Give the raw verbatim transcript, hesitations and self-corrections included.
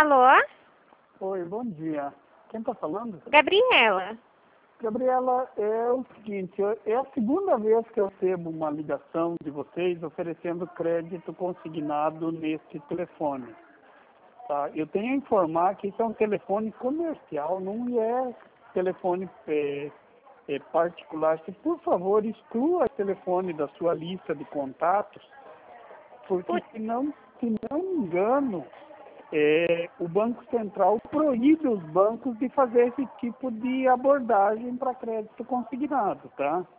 Alô? Oi, bom dia. Quem está falando? Gabriela. Gabriela, é o seguinte, eu- é a segunda vez que eu recebo uma ligação de vocês oferecendo crédito consignado nesse telefone. Tá? Eu tenho a informar que isso é um telefone comercial, não é telefone é, é particular. Se, por favor, exclua o telefone da sua lista de contatos, porque se não, se não me engano, é, o Banco Central proíbe os bancos de fazer esse tipo de abordagem para crédito consignado, tá?